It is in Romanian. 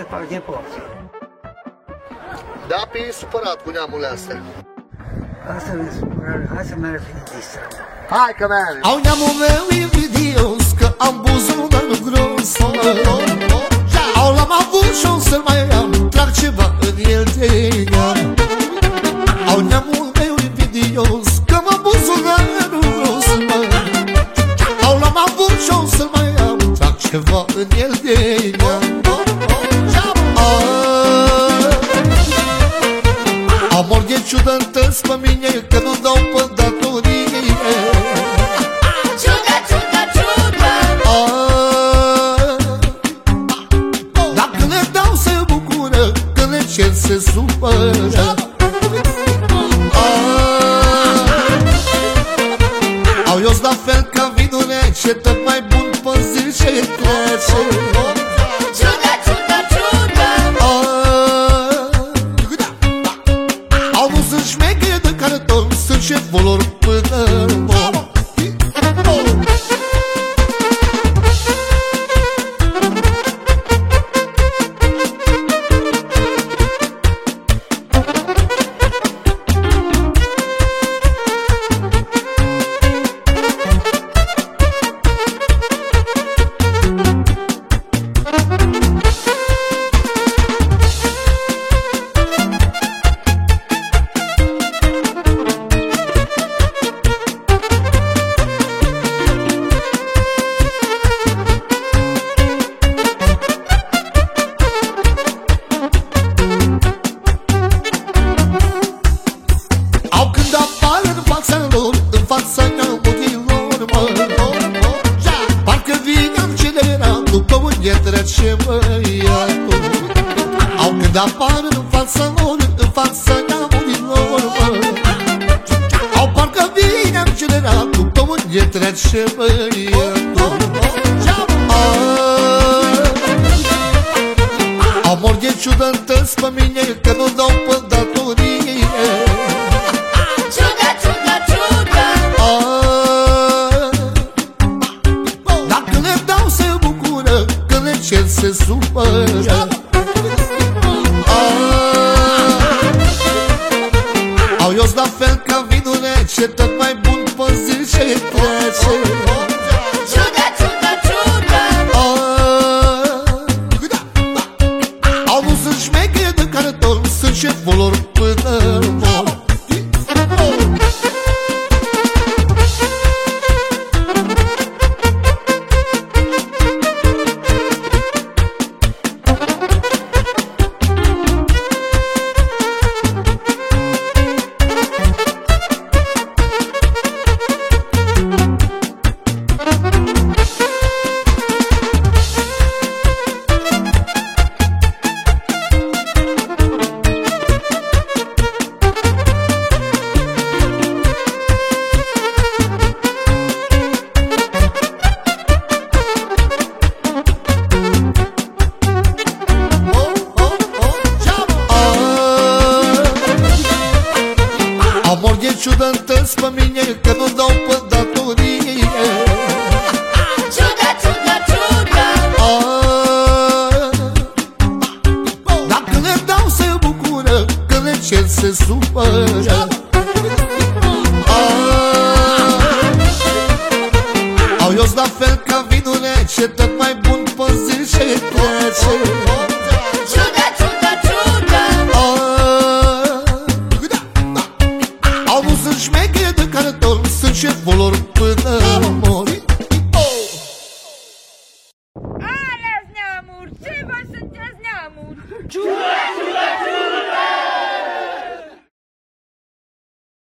să fac din porți. Da, pe e supărat cu neamurile astea. Asta nu e supărare, hai să mergem în distră. Hai că mergem! Au neamul meu invidios, că am buzunarul gros. Au l-am avut și o să-l mai am, trag ceva în el de neam. Au neamul meu invidios, că am buzunarul gros. Au l-am avut și o să-l mai am, trag ceva în el de neam. Am morghe ciudă-ntăți pe mine, că nu dau pe datorie. Ciudă, ciudă, ciudă. Dacă le dau se bucură, când le cer se supără. Au eu la fel ca vinul rece, tot mai bun pe zi ce trece. Ciudă, ciudă, ciudă. Au nu sunt șmecheri de carton, sunt șeful lor până mor. Trece băiatul. Au când apar în fața lor, în fața neamurilor, au parcă vine acceleratul, pe unde trece băiatul. Au morghe ciudă-ntăți pe mine, că nu dau pe datorie. Ciudă, ciudă, ciudă. Dacă le dau se bucură, când le cer se supără. Au eu la fel ca vinul rece, tot mai bun pe zi ce trece. Ciudă, ciudă, ciudă. Au nu sunt șmecheri de carton, sunt șeful lor până mor. Au morghe ciudă-ntăți pe mine, că nu dau pe datorie. Ciudă, ciudă, ciudă. Dacă le dau se bucură, când le cer se supără. Au eu la fel ca vinul rece, tot mai bun pe zi ce trece. Ciudă, ciudă, ciudă. Au nu sunt șmecheri de carton, sunt șeful lor până mor. Ales neamuri, ce vă sunteți neamuri? Ciudă, ciudă,